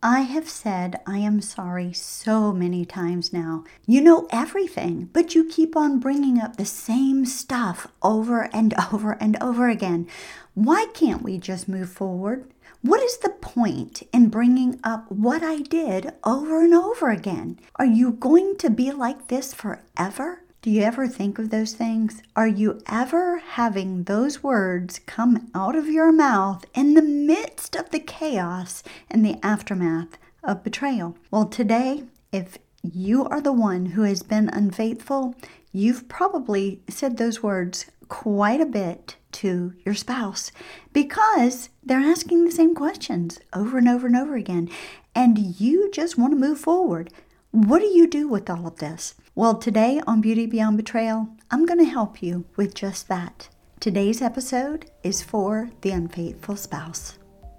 I have said I am sorry so many times now. You know everything, but you keep on bringing up the same stuff over and over and over again. Why can't we just move forward? What is the point in bringing up what I did over and over again? Are you going to be like this forever? Do you ever think of those things? Are you ever having those words come out of your mouth in the midst of the chaos and the aftermath of betrayal? Well, today, if you are the one who has been unfaithful, you've probably said those words quite a bit to your spouse because they're asking the same questions over and over and over again, and you just want to move forward. What do you do with all of this? Well, today on Beauty Beyond Betrayal, I'm going to help you with just that. Today's episode is for the unfaithful spouse.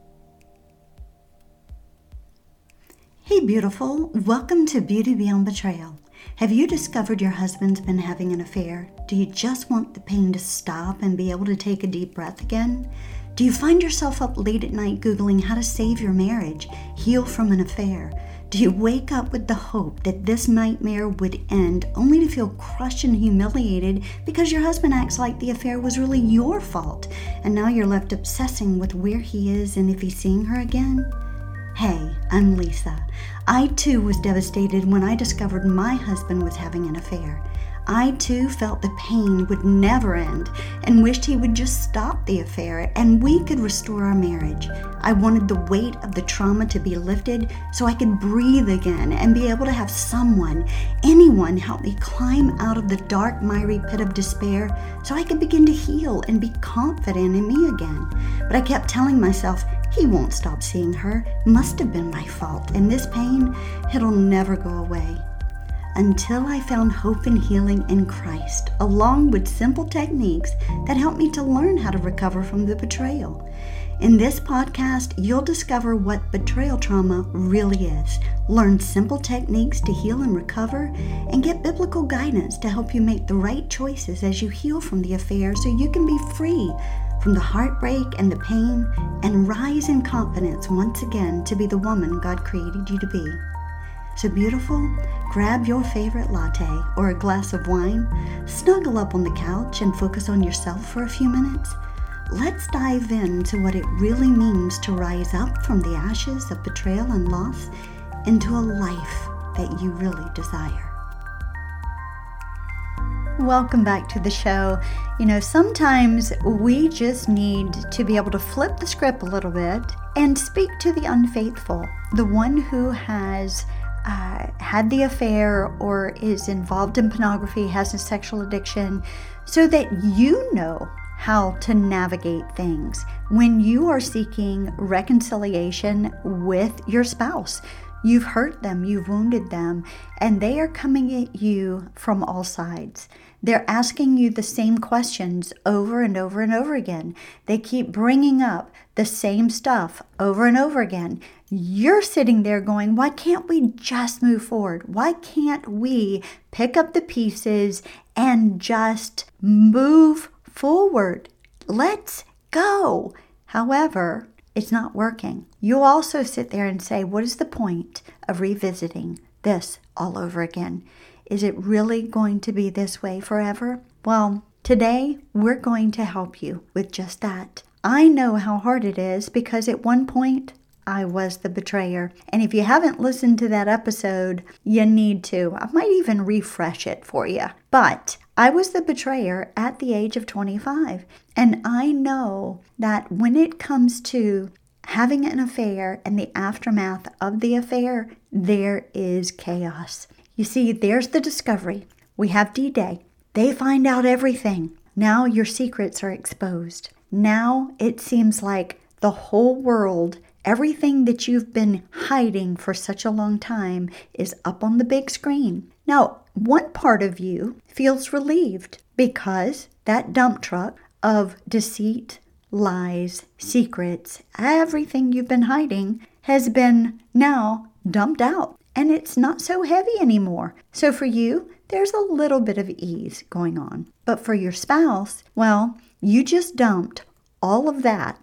Hey, beautiful. Welcome to Beauty Beyond Betrayal. Have you discovered your husband's been having an affair? Do you just want the pain to stop and be able to take a deep breath again? Do you find yourself up late at night Googling how to save your marriage, heal from an affair? Do you wake up with the hope that this nightmare would end only to feel crushed and humiliated because your husband acts like the affair was really your fault and now you're left obsessing with where he is and if he's seeing her again? Hey, I'm Lisa. I too was devastated when I discovered my husband was having an affair. I too felt the pain would never end and wished he would just stop the affair and we could restore our marriage. I wanted the weight of the trauma to be lifted so I could breathe again and be able to have someone, anyone help me climb out of the dark, miry pit of despair so I could begin to heal and be confident in me again. But I kept telling myself, he won't stop seeing her. Must have been my fault. And this pain, it'll never go away. Until I found hope and healing in Christ, along with simple techniques that helped me to learn how to recover from the betrayal. In this podcast, you'll discover what betrayal trauma really is, learn simple techniques to heal and recover, and get biblical guidance to help you make the right choices as you heal from the affair so you can be free from the heartbreak and the pain and rise in confidence once again to be the woman God created you to be. So beautiful, grab your favorite latte or a glass of wine, snuggle up on the couch and focus on yourself for a few minutes. Let's dive into what it really means to rise up from the ashes of betrayal and loss into a life that you really desire. Welcome back to the show. You know, sometimes we just need to be able to flip the script a little bit and speak to the unfaithful, the one who has had the affair or is involved in pornography, has a sexual addiction, so that you know how to navigate things when you are seeking reconciliation with your spouse. You've hurt them, you've wounded them, and they are coming at you from all sides. They're asking you the same questions over and over and over again. They keep bringing up the same stuff over and over again. You're sitting there going, why can't we just move forward? Why can't we pick up the pieces and just move forward? Let's go. However, it's not working. You also sit there and say, what is the point of revisiting this all over again? Is it really going to be this way forever? Well, today we're going to help you with just that. I know how hard it is because at one point I was the betrayer. And if you haven't listened to that episode, you need to. I might even refresh it for you. But I was the betrayer at the age of 25. And I know that when it comes to having an affair and the aftermath of the affair, there is chaos. You see, there's the discovery. We have D-Day. They find out everything. Now your secrets are exposed. Now it seems like the whole world, everything that you've been hiding for such a long time is up on the big screen. Now, one part of you feels relieved because that dump truck of deceit, lies, secrets, everything you've been hiding has been now dumped out. And it's not so heavy anymore. So for you, there's a little bit of ease going on. But for your spouse, well, you just dumped all of that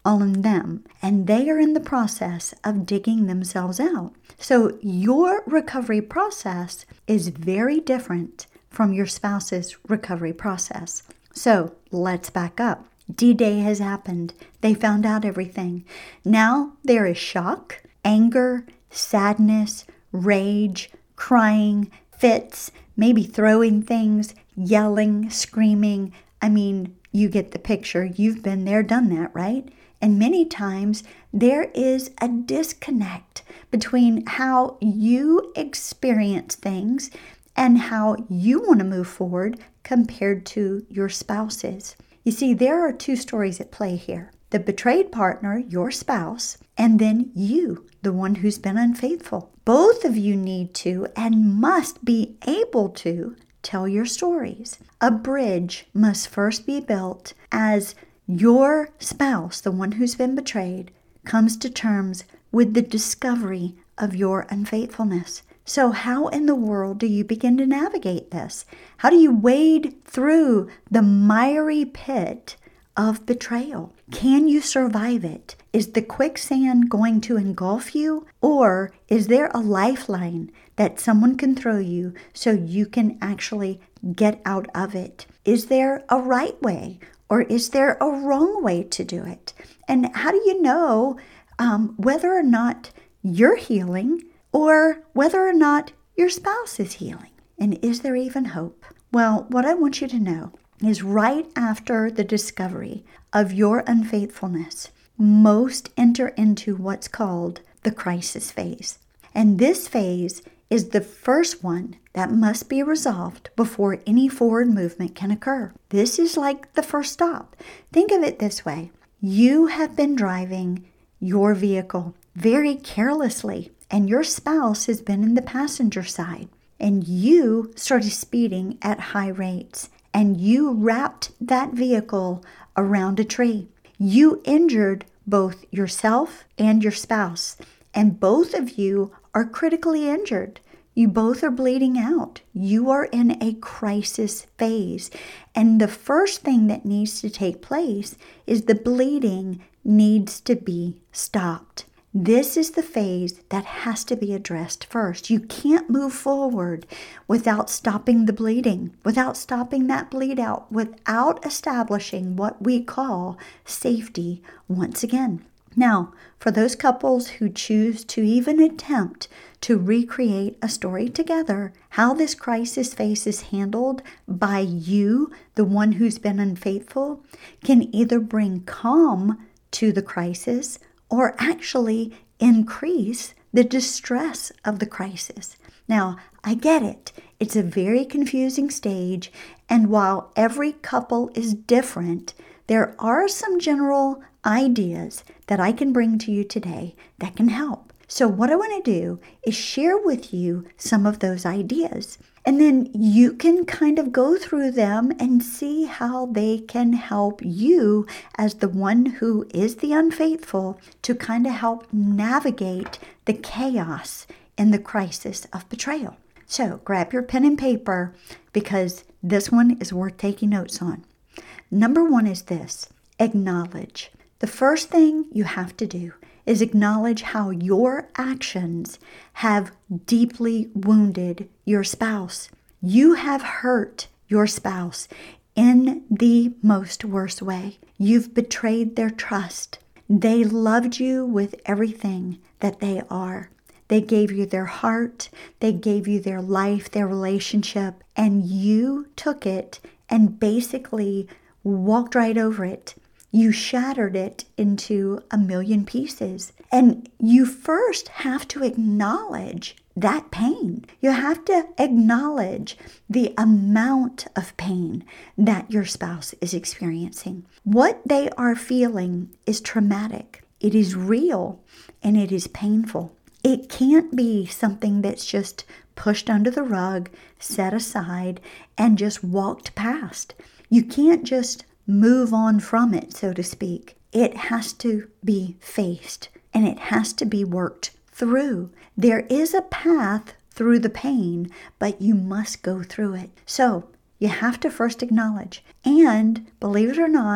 on them, and they are in the process of digging themselves out. So your recovery process is very different from your spouse's recovery process. So let's back up. D-Day has happened. They found out everything. Now there is shock, anger, sadness, rage, crying, fits, maybe throwing things, yelling, screaming. I mean, you get the picture. You've been there, done that, right? And many times there is a disconnect between how you experience things and how you want to move forward compared to your spouse's. You see, there are two stories at play here. The betrayed partner, your spouse, and then you, the one who's been unfaithful. Both of you need to and must be able to tell your stories. A bridge must first be built as your spouse, the one who's been betrayed, comes to terms with the discovery of your unfaithfulness. So how in the world do you begin to navigate this? How do you wade through the miry pit of betrayal? Can you survive it? Is the quicksand going to engulf you? Or is there a lifeline that someone can throw you so you can actually get out of it? Is there a right way or is there a wrong way to do it? And how do you know whether or not you're healing or whether or not your spouse is healing? And is there even hope? Well, what I want you to know is right after the discovery of your unfaithfulness, most enter into what's called the crisis phase. And this phase is the first one that must be resolved before any forward movement can occur. This is like the first stop. Think of it this way. You have been driving your vehicle very carelessly, and your spouse has been in the passenger side, and you started speeding at high rates, and you wrapped that vehicle around a tree. You injured both yourself and your spouse, and both of you are critically injured. You both are bleeding out. You are in a crisis phase, and the first thing that needs to take place is the bleeding needs to be stopped. This is the phase that has to be addressed first. You can't move forward without stopping the bleeding, without stopping that bleed out, without establishing what we call safety once again. Now, for those couples who choose to even attempt to recreate a story together, how this crisis phase is handled by you, the one who's been unfaithful, can either bring calm to the crisis or actually increase the distress of the crisis. Now, I get it. It's a very confusing stage, and while every couple is different, there are some general ideas that I can bring to you today that can help. So what I want to do is share with you some of those ideas. And then you can kind of go through them and see how they can help you as the one who is the unfaithful to kind of help navigate the chaos in the crisis of betrayal. So grab your pen and paper because this one is worth taking notes on. Number one is this: acknowledge. The first thing you have to do is acknowledge how your actions have deeply wounded your spouse. You have hurt your spouse in the most worst way. You've betrayed their trust. They loved you with everything that they are. They gave you their heart, they gave you their life, their relationship, and you took it and basically walked right over it. You shattered it into a million pieces. And you first have to acknowledge that pain. You have to acknowledge the amount of pain that your spouse is experiencing. What they are feeling is traumatic. It is real and it is painful. It can't be something that's just pushed under the rug, set aside, and just walked past. You can't just move on from it, so to speak. It has to be faced and it has to be worked through. There is a path through the pain, but you must go through it. So you have to first acknowledge. And believe it or not,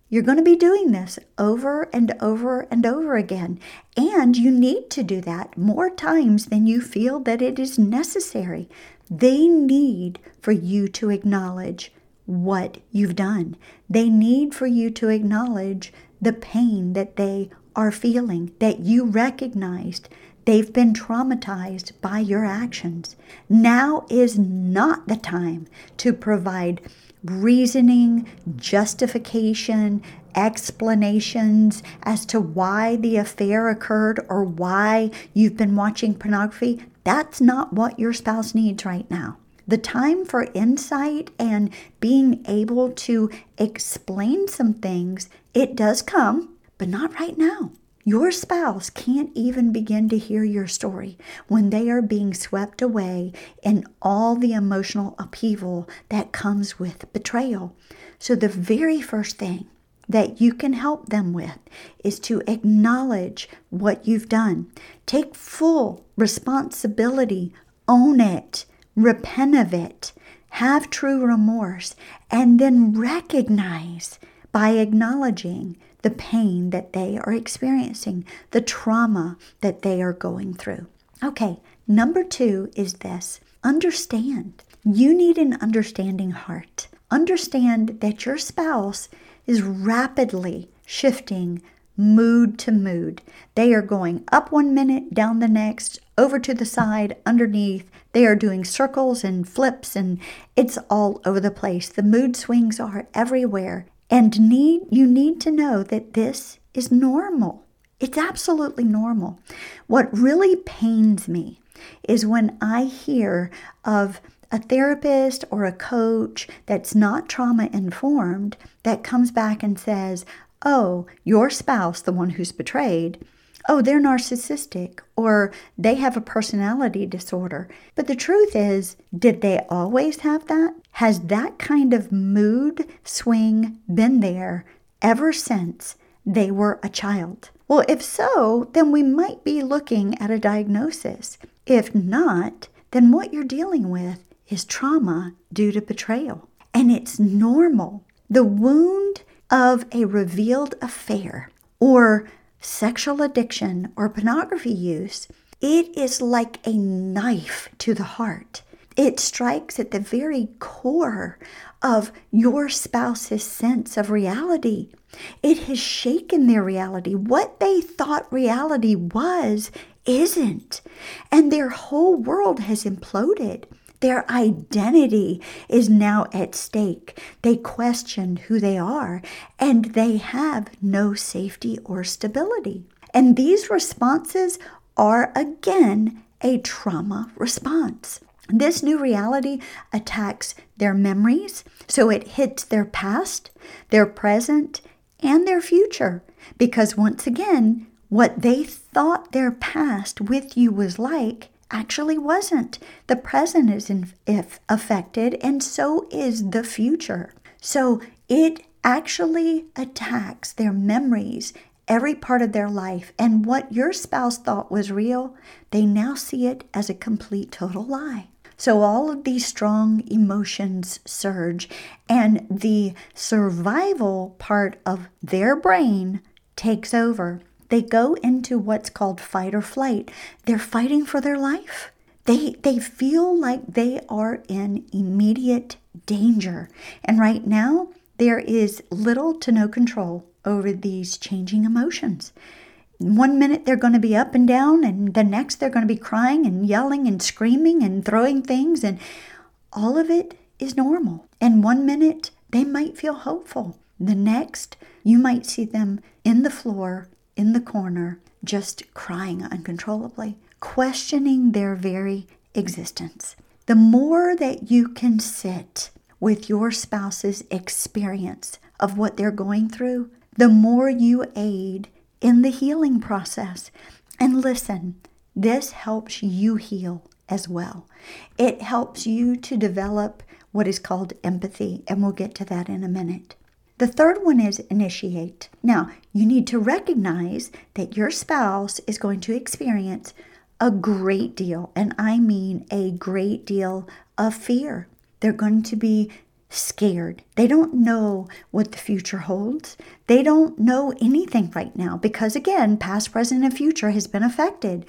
You're going to be doing this over and over and over again. And you need to do that more times than you feel that it is necessary. They need for you to acknowledge what you've done. They need for you to acknowledge the pain that they are feeling, that you recognized. They've been traumatized by your actions. Now is not the time to provide reasoning, justification, explanations as to why the affair occurred or why you've been watching pornography. That's not what your spouse needs right now. The time for insight and being able to explain some things, it does come, but not right now. Your spouse can't even begin to hear your story when they are being swept away in all the emotional upheaval that comes with betrayal. So the very first thing that you can help them with is to acknowledge what you've done. Take full responsibility, own it, repent of it, have true remorse, and then recognize by acknowledging the pain that they are experiencing, the trauma that they are going through. Okay, number 2 is this. Understand. You need an understanding heart. Understand that your spouse is rapidly shifting mood to mood. They are going up one minute, down the next, over to the side, underneath. They are doing circles and flips, and it's all over the place. The mood swings are everywhere. And you need to know that this is normal. It's absolutely normal. What really pains me is when I hear of a therapist or a coach that's not trauma informed that comes back and says, oh, your spouse, the one who's betrayed, oh, they're narcissistic or they have a personality disorder. But the truth is, did they always have that? Has that kind of mood swing been there ever since they were a child? Well, if so, then we might be looking at a diagnosis. If not, then what you're dealing with is trauma due to betrayal. And it's normal. The wound of a revealed affair or sexual addiction or pornography use, it is like a knife to the heart. It strikes at the very core of your spouse's sense of reality. It has shaken their reality. What they thought reality was isn't. And their whole world has imploded. Their identity is now at stake. They question who they are, and they have no safety or stability. And these responses are, again, a trauma response. This new reality attacks their memories, so it hits their past, their present, and their future. Because once again, what they thought their past with you was like actually wasn't. The present is affected, and so is the future. So it actually attacks their memories, every part of their life, and what your spouse thought was real, they now see it as a complete total lie. So all of these strong emotions surge, and the survival part of their brain takes over. They go into what's called fight or flight. They're fighting for their life. They feel like they are in immediate danger. And right now, there is little to no control over these changing emotions. One minute they're going to be up and down, and the next they're going to be crying and yelling and screaming and throwing things, and all of it is normal. And one minute they might feel hopeful. The next, you might see them in the floor, in the corner, just crying uncontrollably, questioning their very existence. The more that you can sit with your spouse's experience of what they're going through, the more you aid in the healing process. And listen, this helps you heal as well. It helps you to develop what is called empathy, and we'll get to that in a minute. The third one is initiate. Now, you need to recognize that your spouse is going to experience a great deal, and I mean a great deal of fear. They're going to be scared. They don't know what the future holds. They don't know anything right now because, again, past, present, and future has been affected.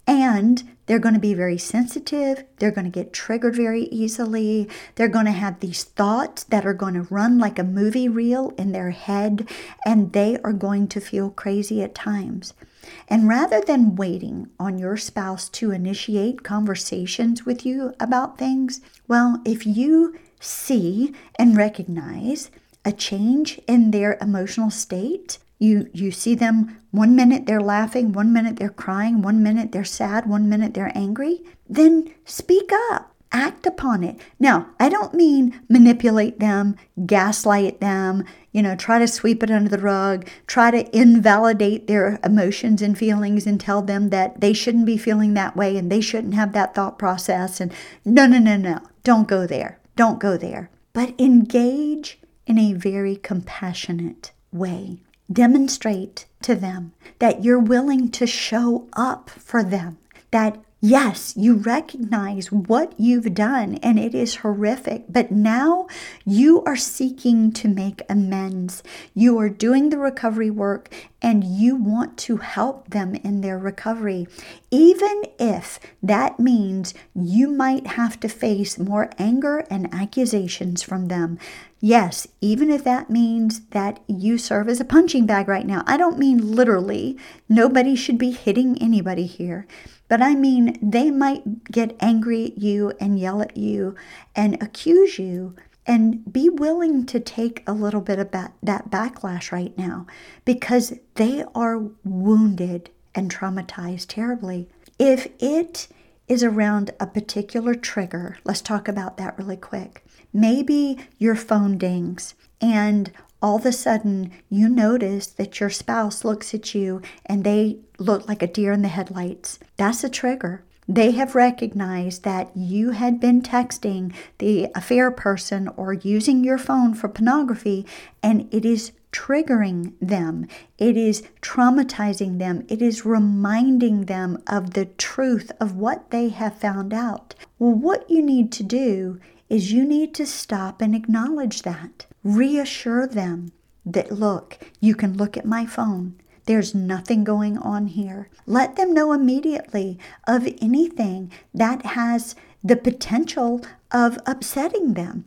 And they're going to be very sensitive. They're going to get triggered very easily. They're going to have these thoughts that are going to run like a movie reel in their head, and they are going to feel crazy at times. And rather than waiting on your spouse to initiate conversations with you about things, well, if you see and recognize a change in their emotional state, you see them 1 minute they're laughing, 1 minute they're crying, 1 minute they're sad, 1 minute they're angry, then speak up. Act upon it. Now, I don't mean manipulate them, gaslight them, try to sweep it under the rug, try to invalidate their emotions and feelings and tell them that they shouldn't be feeling that way and they shouldn't have that thought process. And no. Don't go there. Don't go there. But engage in a very compassionate way. Demonstrate to them that you're willing to show up for them, that yes, you recognize what you've done and it is horrific, but now you are seeking to make amends. You are doing the recovery work and you want to help them in their recovery, even if that means you might have to face more anger and accusations from them. Yes, even if that means that you serve as a punching bag right now. I don't mean literally. Nobody should be hitting anybody here. But I mean, they might get angry at you and yell at you and accuse you, and be willing to take a little bit of that backlash right now because they are wounded and traumatized terribly. If it is around a particular trigger, let's talk about that really quick. Maybe your phone dings and all of a sudden you notice that your spouse looks at you and they look like a deer in the headlights. That's a trigger. They have recognized that you had been texting the affair person or using your phone for pornography, and it is triggering them. It is traumatizing them. It is reminding them of the truth of what they have found out. Well, what you need to do is you need to stop and acknowledge that. Reassure them that, look, you can look at my phone. There's nothing going on here. Let them know immediately of anything that has the potential of upsetting them.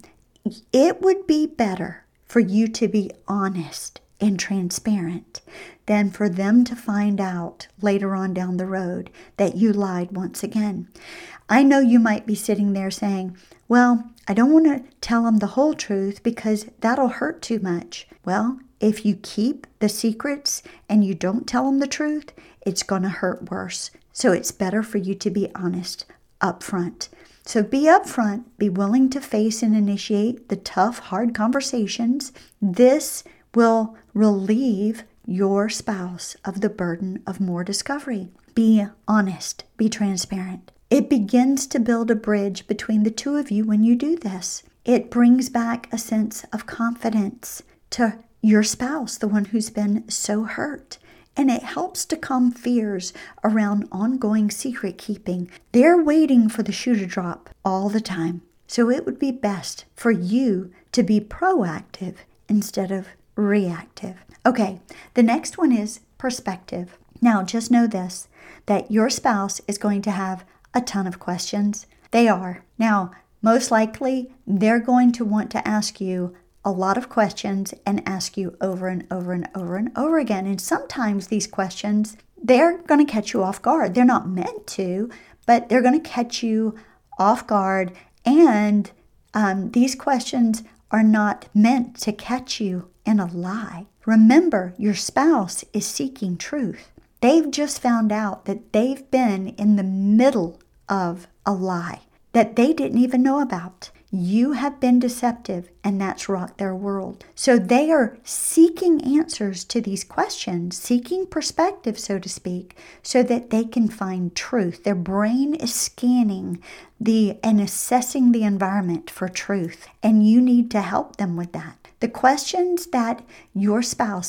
It would be better for you to be honest and transparent than for them to find out later on down the road that you lied once again. I know you might be sitting there saying, well, I don't want to tell them the whole truth because that'll hurt too much. Well, if you keep the secrets and you don't tell them the truth, it's going to hurt worse. So it's better for you to be honest up front. So be upfront, be willing to face and initiate the tough, hard conversations. This will relieve your spouse of the burden of more discovery. Be honest, be transparent. It begins to build a bridge between the two of you when you do this. It brings back a sense of confidence to your spouse, the one who's been so hurt. And it helps to calm fears around ongoing secret keeping. They're waiting for the shoe to drop all the time. So it would be best for you to be proactive instead of reactive. Okay, the next one is perspective. Now, just know this, that your spouse is going to have a ton of questions. They are. Now, most likely, they're going to want to ask you a lot of questions and ask you over and over and over and over again. And sometimes these questions, they're going to catch you off guard. They're not meant to, but they're going to catch you off guard. And these questions are not meant to catch you in a lie. Remember, your spouse is seeking truth. They've just found out that they've been in the middle of a lie that they didn't even know about. You have been deceptive, and that's rocked their world. So they are seeking answers to these questions, seeking perspective, so to speak, so that they can find truth. Their brain is scanning and assessing the environment for truth, and you need to help them with that. The questions that your spouse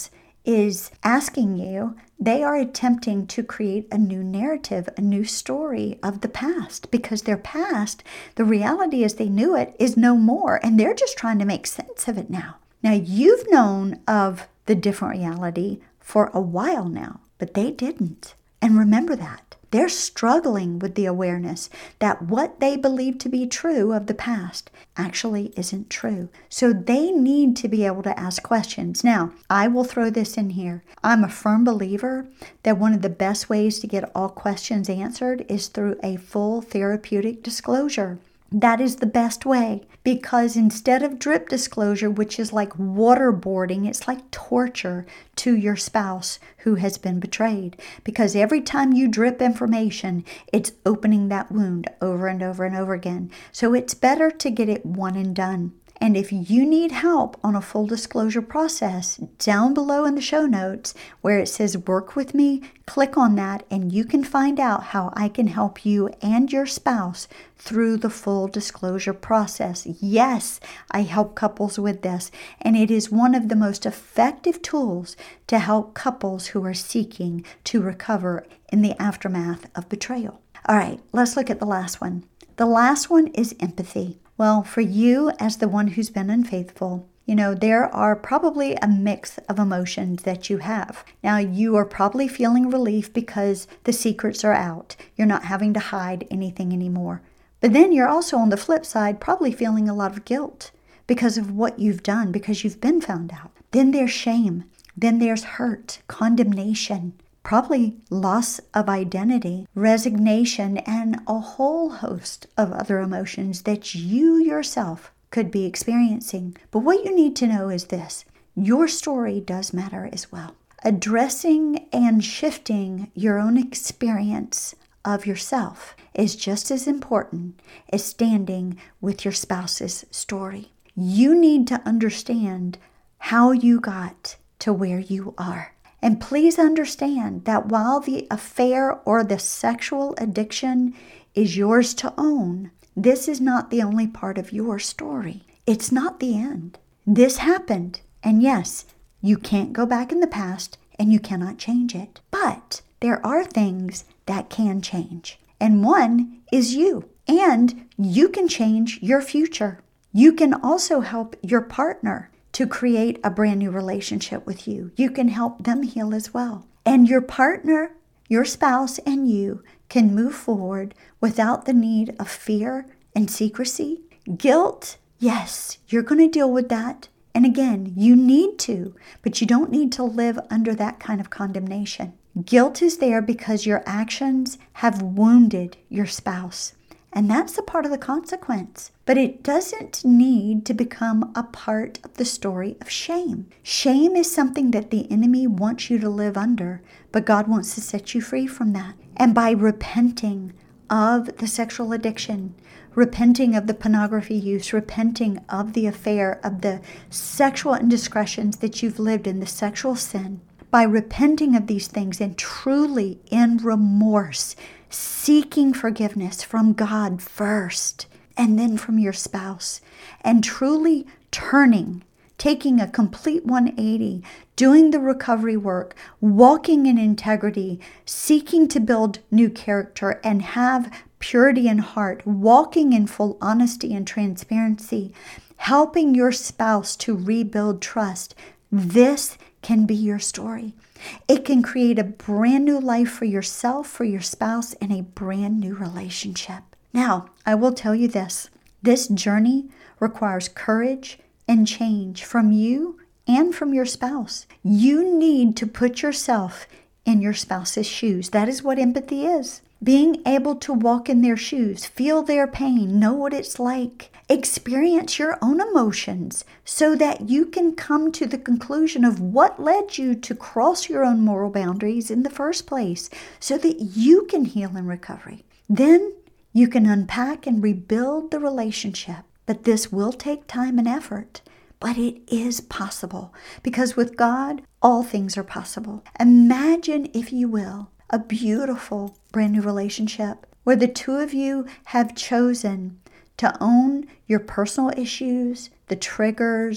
is asking you, they are attempting to create a new narrative, a new story of the past, because their past, the reality as they knew it, is no more, and they're just trying to make sense of it now. Now, you've known of the different reality for a while now, but they didn't. And remember that. They're struggling with the awareness that what they believe to be true of the past actually isn't true. So they need to be able to ask questions. Now, I will throw this in here. I'm a firm believer that one of the best ways to get all questions answered is through a full therapeutic disclosure. That is the best way, because instead of drip disclosure, which is like waterboarding, it's like torture to your spouse who has been betrayed. Because every time you drip information, it's opening that wound over and over and over again. So it's better to get it one and done. And if you need help on a full disclosure process, down below in the show notes where it says work with me, click on that and you can find out how I can help you and your spouse through the full disclosure process. Yes, I help couples with this, and it is one of the most effective tools to help couples who are seeking to recover in the aftermath of betrayal. All right, let's look at the last one. The last one is empathy. Well, for you as the one who's been unfaithful, there are probably a mix of emotions that you have. Now, you are probably feeling relief because the secrets are out. You're not having to hide anything anymore. But then you're also on the flip side probably feeling a lot of guilt because of what you've done, because you've been found out. Then there's shame. Then there's hurt, condemnation, probably loss of identity, resignation, and a whole host of other emotions that you yourself could be experiencing. But what you need to know is this: your story does matter as well. Addressing and shifting your own experience of yourself is just as important as standing with your spouse's story. You need to understand how you got to where you are. And please understand that while the affair or the sexual addiction is yours to own, this is not the only part of your story. It's not the end. This happened, and yes, you can't go back in the past and you cannot change it. But there are things that can change. And one is you. And you can change your future. You can also help your partner to create a brand new relationship with you. You can help them heal as well. And your partner, your spouse, and you can move forward without the need of fear and secrecy. Guilt, yes, you're going to deal with that. And again, you need to, but you don't need to live under that kind of condemnation. Guilt is there because your actions have wounded your spouse. And that's a part of the consequence. But it doesn't need to become a part of the story of shame. Shame is something that the enemy wants you to live under, but God wants to set you free from that. And by repenting of the sexual addiction, repenting of the pornography use, repenting of the affair, of the sexual indiscretions that you've lived in, the sexual sin, by repenting of these things and truly in remorse, seeking forgiveness from God first and then from your spouse, and truly turning, taking a complete 180, doing the recovery work, walking in integrity, seeking to build new character and have purity in heart, walking in full honesty and transparency, helping your spouse to rebuild trust. This can be your story. It can create a brand new life for yourself, for your spouse, and a brand new relationship. Now, I will tell you this. This journey requires courage and change from you and from your spouse. You need to put yourself in your spouse's shoes. That is what empathy is. Being able to walk in their shoes, feel their pain, know what it's like, experience your own emotions so that you can come to the conclusion of what led you to cross your own moral boundaries in the first place so that you can heal in recovery. Then you can unpack and rebuild the relationship. But this will take time and effort. But it is possible because with God, all things are possible. Imagine, if you will, a beautiful brand new relationship where the two of you have chosen to own your personal issues, the triggers,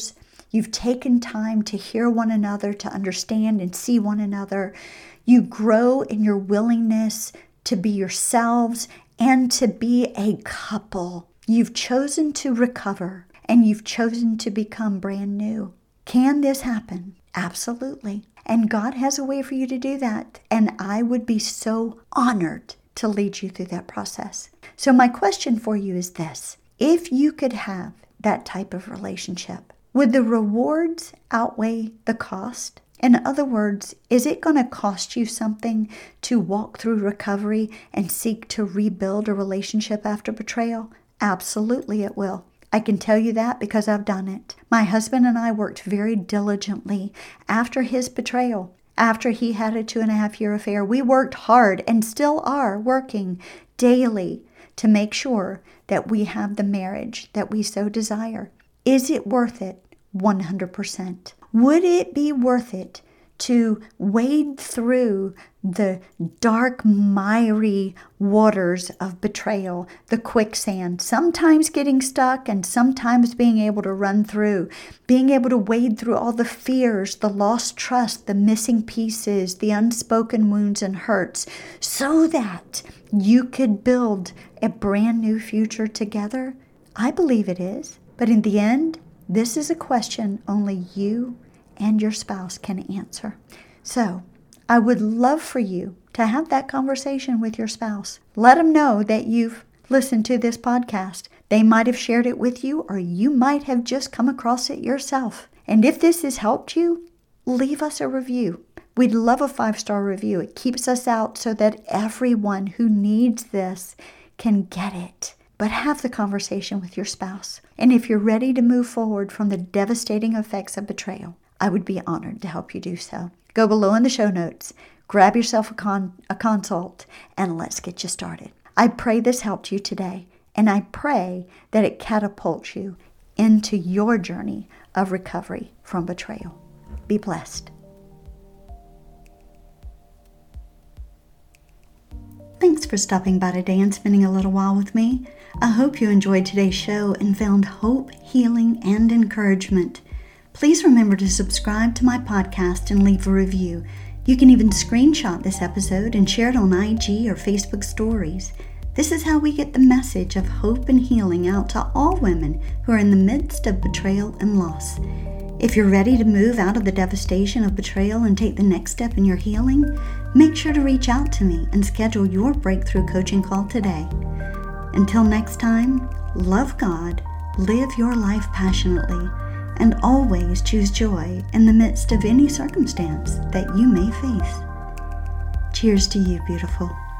You've taken time to hear one another, to understand and see one another. You grow in your willingness to be yourselves and to be a couple. You've chosen to recover and you've chosen to become brand new. Can this happen? Absolutely. And God has a way for you to do that. And I would be so honored to lead you through that process. So my question for you is this. If you could have that type of relationship, would the rewards outweigh the cost? In other words, is it going to cost you something to walk through recovery and seek to rebuild a relationship after betrayal? Absolutely it will. I can tell you that because I've done it. My husband and I worked very diligently after his betrayal. After he had a 2.5-year affair, we worked hard and still are working daily to make sure that we have the marriage that we so desire. Is it worth it? 100%. Would it be worth it to wade through the dark, miry waters of betrayal, the quicksand, sometimes getting stuck and sometimes being able to run through, being able to wade through all the fears, the lost trust, the missing pieces, the unspoken wounds and hurts, so that you could build a brand new future together? I believe it is. But in the end, this is a question only you and your spouse can answer. So I would love for you to have that conversation with your spouse. Let them know that you've listened to this podcast. They might have shared it with you, or you might have just come across it yourself. And if this has helped you, leave us a review. We'd love a 5-star review. It keeps us out so that everyone who needs this can get it. But have the conversation with your spouse. And if you're ready to move forward from the devastating effects of betrayal, I would be honored to help you do so. Go below in the show notes, grab yourself a consult, and let's get you started. I pray this helped you today, and I pray that it catapults you into your journey of recovery from betrayal. Be blessed. Thanks for stopping by today and spending a little while with me. I hope you enjoyed today's show and found hope, healing, and encouragement. Please remember to subscribe to my podcast and leave a review. You can even screenshot this episode and share it on IG or Facebook stories. This is how we get the message of hope and healing out to all women who are in the midst of betrayal and loss. If you're ready to move out of the devastation of betrayal and take the next step in your healing, make sure to reach out to me and schedule your breakthrough coaching call today. Until next time, love God, live your life passionately, and always choose joy in the midst of any circumstance that you may face. Cheers to you, beautiful.